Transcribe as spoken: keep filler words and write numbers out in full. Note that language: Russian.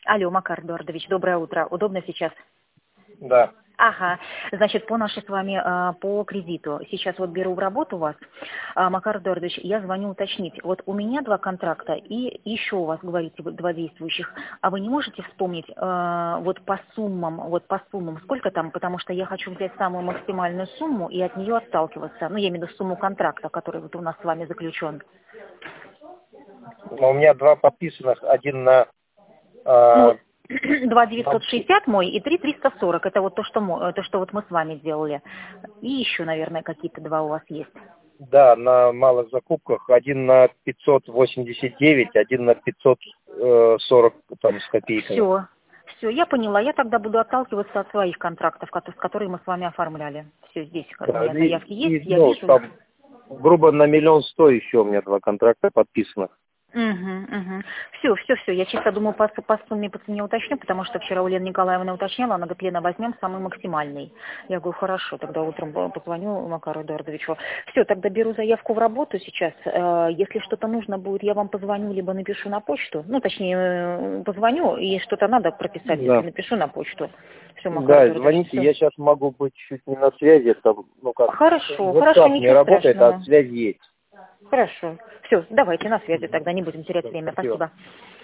Алло, Макар Эдуардович, доброе утро. Удобно сейчас? Да. Ага, значит, по нашей с вами, а, по кредиту. Сейчас вот беру в работу вас. А, Макар Эдуардович, я звоню уточнить. Вот у меня два контракта и еще у вас, говорите, вы два действующих. А вы не можете вспомнить а, вот по суммам, вот по суммам, сколько там? Потому что я хочу взять самую максимальную сумму и от нее отталкиваться. Ну, я имею в виду сумму контракта, который вот у нас с вами заключен. Но у меня два подписанных, один на... Ну, э, два на- девятьсот шестьдесят мой и три триста сорок. Это вот то, что, мо- то, что вот мы с вами делали. И еще, наверное, какие-то два у вас есть. да, на малых закупках. Один на пятьсот восемьдесят девять, один на пятьсот сорок там с копейками. Все. Все, я поняла. Я тогда буду отталкиваться от своих контрактов, кото- с которые мы с вами оформляли. Все, здесь у Да, меня и, заявки есть, и, я ну, вижу их. там грубо на миллион сто еще у меня два контракта подписанных. Угу, угу. Все, все, все. Я чисто думаю, по, по сумме по цене уточню, потому что вчера у Лены Николаевны уточняла, она говорит, Лена, возьмем самый максимальный. Я говорю, хорошо, тогда утром позвоню Макару Эдуардовичу. Все, тогда беру заявку в работу сейчас. Э, Если что-то нужно будет, я вам позвоню, либо напишу на почту. Ну, точнее, э, позвоню, и что-то надо прописать, если Да. напишу на почту. Все, Макар Да, Эдуардович, звоните, все. я сейчас могу быть чуть не на связи, там, ну как, Хорошо, хорошо, WhatsApp не ничего работает, а страшного. связь есть. Хорошо. Все, давайте на связи тогда, не будем терять Да, время. спасибо. Спасибо.